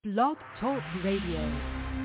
Blog Talk Radio.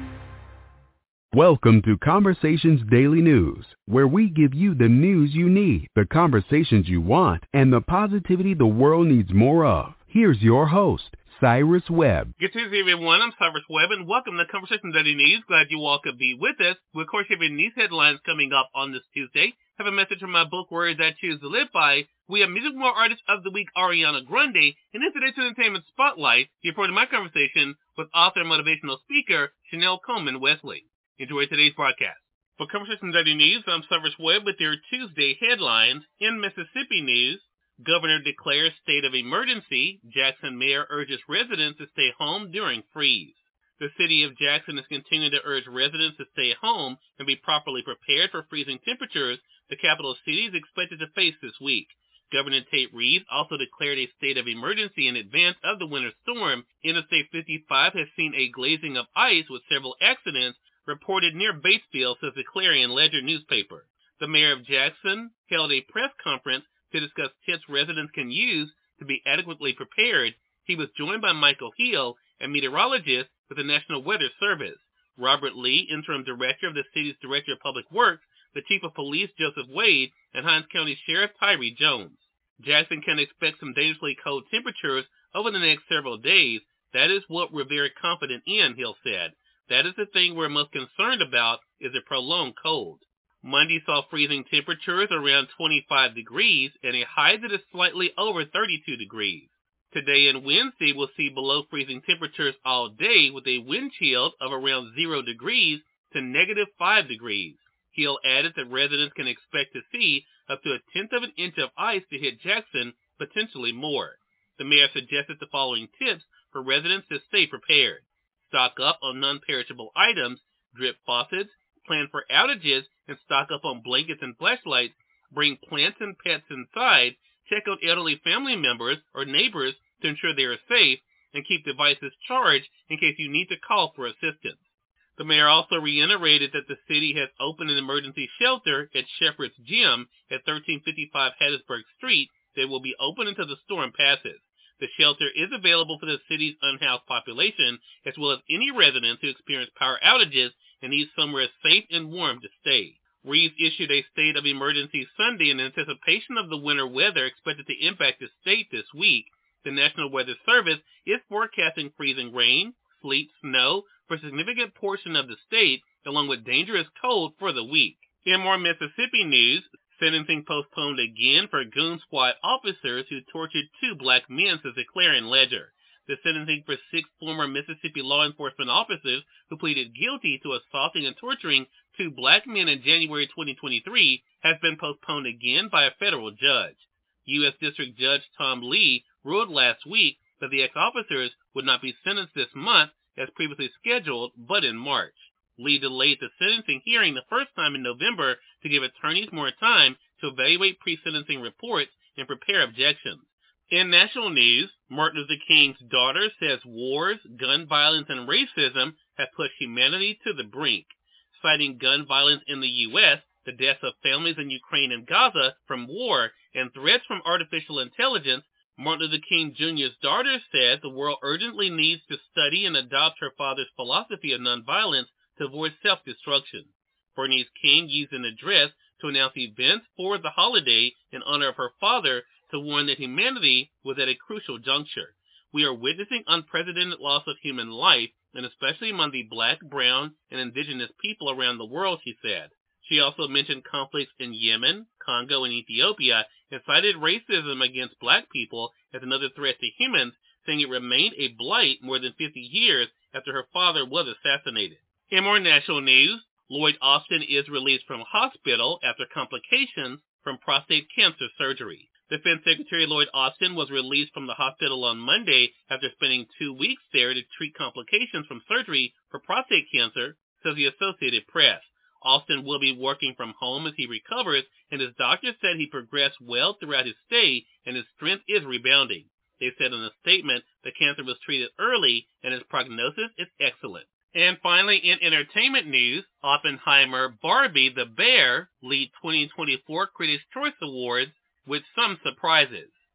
Welcome to Conversations Daily News, where we give you the news you need, the conversations you want, and the positivity the world needs more of. Here's your host, Cyrus Webb. Good Tuesday, everyone. I'm Cyrus Webb, and welcome to Conversations Daily News. Glad you all could be with us. We, of course, have news headlines coming up on this Tuesday. Have a message from my book, Words I Choose to Live By. We have Music More Artist of the Week, Ariana Grande, and in today's Entertainment Spotlight, you're part of my conversation with author and motivational speaker, Chanel Coleman Wesley. Enjoy today's broadcast. For Conversations Daily News, I'm Cyrus Webb with your Tuesday headlines. In Mississippi news, Governor declares state of emergency. Jackson mayor urges residents to stay home during freeze. The city of Jackson is continuing to urge residents to stay home and be properly prepared for freezing temperatures the capital city is expected to face this week. Governor Tate Reeves also declared a state of emergency in advance of the winter storm. Interstate 55 has seen a glazing of ice with several accidents reported near Batesville, says the Clarion Ledger newspaper. The mayor of Jackson held a press conference to discuss tips residents can use to be adequately prepared. He was joined by Michael Hill, a meteorologist with the National Weather Service, Robert Lee, interim director of the city's Director of Public Works, the chief of police, Joseph Wade, and Hinds County Sheriff Tyree Jones. Jackson can expect some dangerously cold temperatures over the next several days. That is what we're very confident in, Hill said. That is the thing we're most concerned about, is a prolonged cold. Monday saw freezing temperatures around 25 degrees and a high that is slightly over 32 degrees. Today and Wednesday will see below freezing temperatures all day with a wind chill of around 0 degrees to negative 5 degrees. Hill added that residents can expect to see up to a tenth of an inch of ice to hit Jackson, potentially more. The mayor suggested the following tips for residents to stay prepared. Stock up on non-perishable items, drip faucets, plan for outages, and stock up on blankets and flashlights. Bring plants and pets inside, check on elderly family members or neighbors to ensure they are safe, and keep devices charged in case you need to call for assistance. The mayor also reiterated that the city has opened an emergency shelter at Shepherd's Gym at 1355 Hattiesburg Street that will be open until the storm passes. The shelter is available for the city's unhoused population, as well as any residents who experience power outages and need somewhere safe and warm to stay. Reeves issued a state of emergency Sunday in anticipation of the winter weather expected to impact the state this week. The National Weather Service is forecasting freezing rain, sleet, snow for a significant portion of the state, along with dangerous cold for the week. In more Mississippi news, sentencing postponed again for Goon Squad officers who tortured 2 black men, says the Clarion Ledger. The sentencing for 6 former Mississippi law enforcement officers who pleaded guilty to assaulting and torturing 2 black men in January 2023 has been postponed again by a federal judge. U.S. District Judge Tom Lee ruled last week that the ex-officers would not be sentenced this month as previously scheduled, but in March. Lee delayed the sentencing hearing the first time in November to give attorneys more time to evaluate pre-sentencing reports and prepare objections. In national news, Martin Luther King's daughter says wars, gun violence, and racism have pushed humanity to the brink. Citing gun violence in the U.S., the deaths of families in Ukraine and Gaza from war, and threats from artificial intelligence, Martin Luther King Jr.'s daughter said the world urgently needs to study and adopt her father's philosophy of nonviolence to avoid self-destruction. Bernice King used an address to announce events for the holiday in honor of her father to warn that humanity was at a crucial juncture. We are witnessing unprecedented loss of human life, and especially among the black, brown, and indigenous people around the world, she said. She also mentioned conflicts in Yemen, Congo, and Ethiopia, and cited racism against black people as another threat to humans, saying it remained a blight more than 50 years after her father was assassinated. In more national news, Lloyd Austin is released from hospital after complications from prostate cancer surgery. Defense Secretary Lloyd Austin was released from the hospital on Monday after spending 2 weeks there to treat complications from surgery for prostate cancer, says the Associated Press. Austin will be working from home as he recovers, and his doctor said he progressed well throughout his stay and his strength is rebounding. They said in a statement the cancer was treated early and his prognosis is excellent. And finally, in entertainment news, Oppenheimer Barbie the Bear lead 2024 Critics' Choice Awards with some surprises.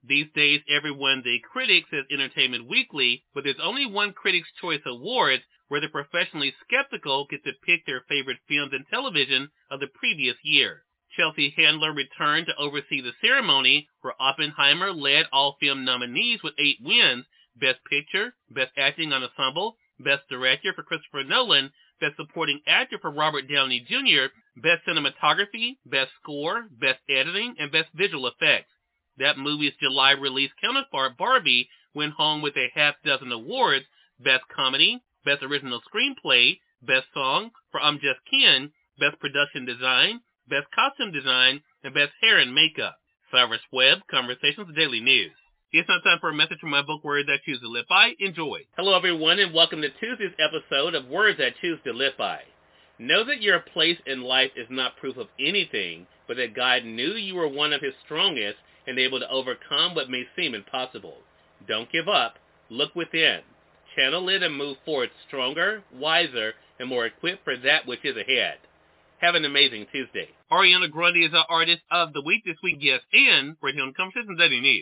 These days, everyone's a critic, says Entertainment Weekly, but there's only one Critics' Choice Awards where the professionally skeptical get to pick their favorite films and television of the previous year. Chelsea Handler returned to oversee the ceremony, where Oppenheimer led all film nominees with 8 wins: Best Picture, Best Acting Ensemble, Best Director for Christopher Nolan, Best Supporting Actor for Robert Downey Jr., Best Cinematography, Best Score, Best Editing, and Best Visual Effects. That movie's July release counterpart, Barbie, went home with a half-dozen awards: Best Comedy, Best Original Screenplay, Best Song for I'm Just Ken, Best Production Design, Best Costume Design, and Best Hair and Makeup. Cyrus Webb, Conversations Daily News. It's now time for a message from my book, Words I Choose to Live By. Enjoy. Hello, everyone, and welcome to Tuesday's episode of Words I Choose to Live By. Know that your place in life is not proof of anything, but that God knew you were one of his strongest and able to overcome what may seem impossible. Don't give up. Look within. Channel it and move forward stronger, wiser, and more equipped for that which is ahead. Have an amazing Tuesday. Ariana Grande is our Artist of the Week. This week, yes, and right here on Conversations Daily News.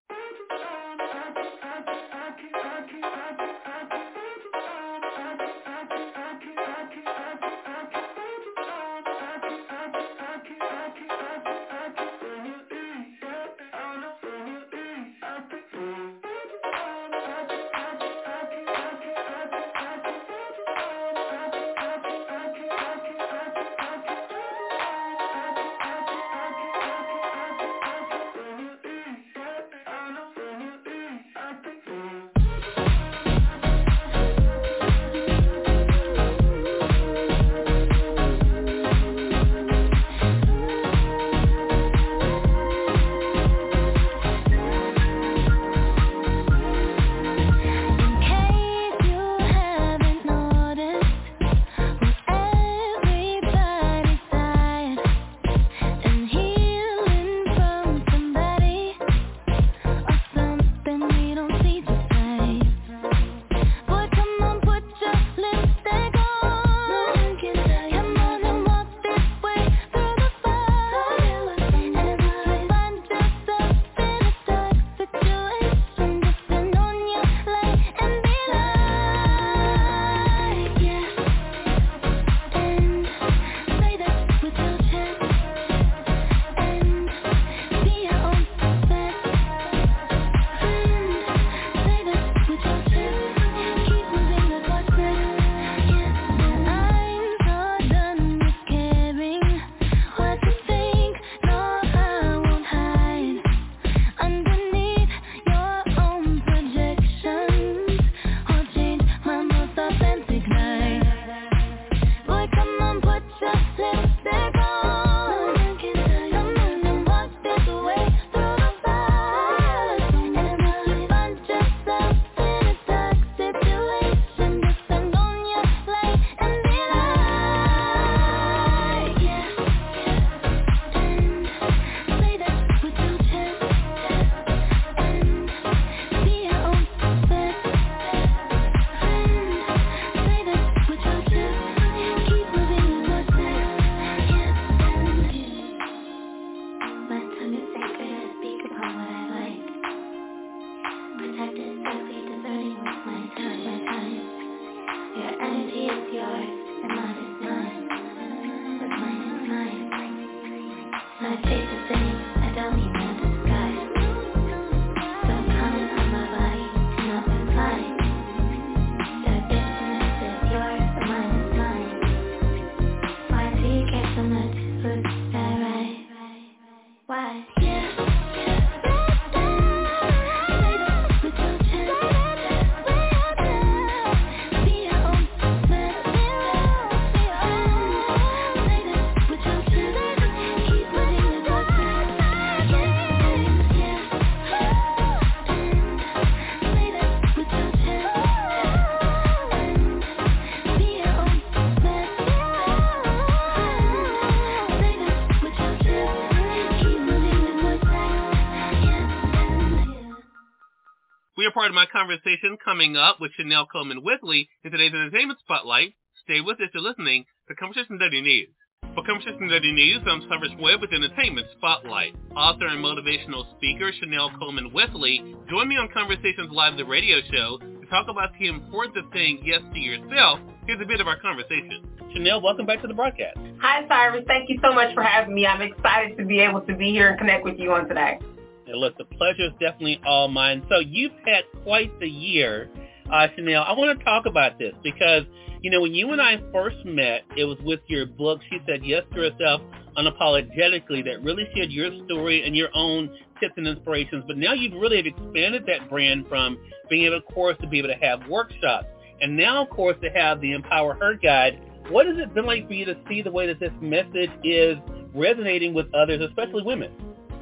We are part of my conversation coming up with Chanel Coleman Wickley in today's Entertainment Spotlight. Stay with us. You're listening to Conversations Daily News. For Conversation Daily News, I'm Cyrus Webb with Entertainment Spotlight. Author and motivational speaker Chanel Coleman Wesley joined me on Conversations Live, the radio show, to talk about the importance of saying yes to yourself. Here's a bit of our conversation. Chanel, welcome back to the broadcast. Hi, Cyrus. Thank you so much for having me. I'm excited to be able to be here and connect with you on today. And look, the pleasure is definitely all mine. So you've had quite the year, Chanel. I want to talk about this because, you know, when you and I first met, it was with your book, She Said Yes to Herself Unapologetically, that really shared your story and your own tips and inspirations. But now you've really expanded that brand from being able, of course, to be able to have workshops. And now, of course, to have the Empower Her Guide. What has it been like for you to see the way that this message is resonating with others, especially women?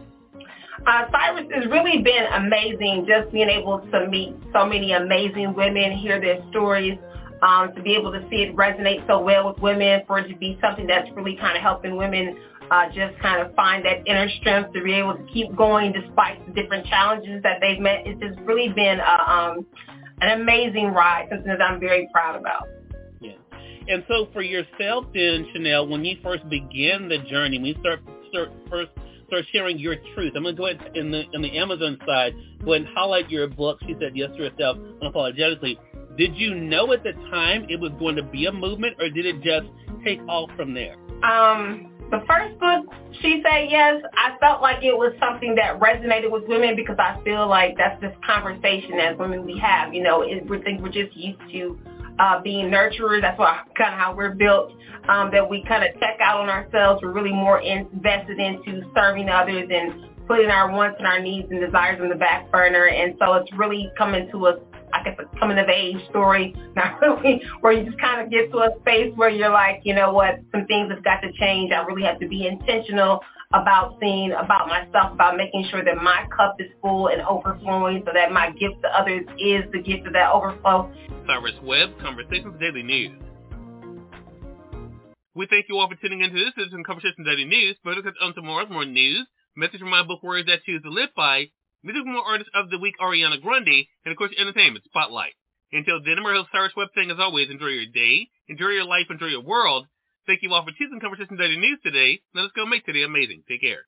Cyrus, it's really been amazing just being able to meet so many amazing women, hear their stories, to be able to see it resonate so well with women, for it to be something that's really kind of helping women just kind of find that inner strength to be able to keep going despite the different challenges that they've met. It's just really been an amazing ride, something that I'm very proud about. Yeah. And so for yourself then, Chanel, when you first began the journey, when you first start sharing your truth, I'm going to go ahead in the Amazon side, go ahead and highlight your book, She Said Yes to Herself Unapologetically. Did you know at the time it was going to be a movement, or did it just take off from there? The first book, She Said Yes, I felt like it was something that resonated with women because I feel like that's this conversation as women we have. You know, we think we're just used to being nurturers. That's kind of how we're built, that we kind of check out on ourselves. We're really more invested into serving others and putting our wants and our needs and desires on the back burner. And so it's really coming to us, I guess, a coming of age story, not really, where you just kind of get to a space where you're like, you know what, some things have got to change. I really have to be intentional about seeing about myself, about making sure that my cup is full and overflowing so that my gift to others is the gift of that overflow. Cyrus Webb, Conversations Daily News. We thank you all for tuning into this edition of Conversations Daily News. Further on tomorrow's more news, message from my book, Words That Choose to Live By, music from our artist of the week, Ariana Grande, and of course, Entertainment Spotlight. Until then, I'm your host, Cyrus Webb, saying as always, enjoy your day, enjoy your life, enjoy your world. Thank you all for choosing Conversations Daily News today. Let us go make today amazing. Take care.